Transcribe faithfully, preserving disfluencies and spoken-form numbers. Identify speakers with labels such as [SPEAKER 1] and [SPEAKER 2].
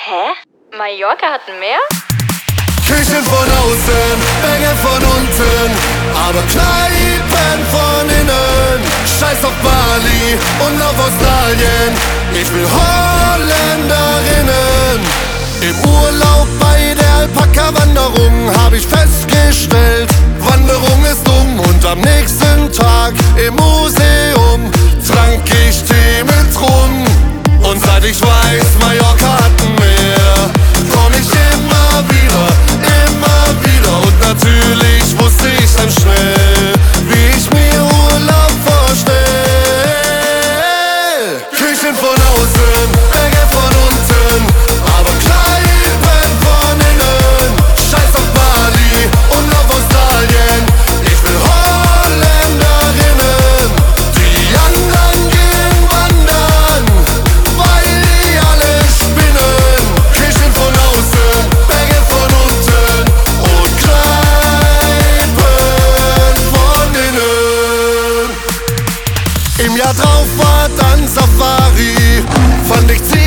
[SPEAKER 1] Hä? Mallorca hat ein Meer?
[SPEAKER 2] Küchen von außen, Bänge von unten, aber Kneipen von innen. Scheiß auf Bali und auf Australien, ich will Holländerinnen. Im Urlaub bei der Alpaka-Wanderung hab ich festgestellt, Wanderung ist dumm. Und am nächsten Tag im Museum trank ich Tee mit Rum. Und seit ich weiß, Mallorca hat ein Meer, komm ich immer wieder, immer wieder. Und natürlich wusste ich dann schnell, wie ich mir Urlaub vorstell. Küchen von außen, Bänge von unten, aber Kneipen von innen. Scheiß auf Bali und auf Australien, ich will Holländerinnen. Die anderen gehen wandern, weil die alle spinnen. Küchen von außen, Bänge von unten und Kneipen von innen. Im Jahr drauf war dann Safari, fand ich ziemlich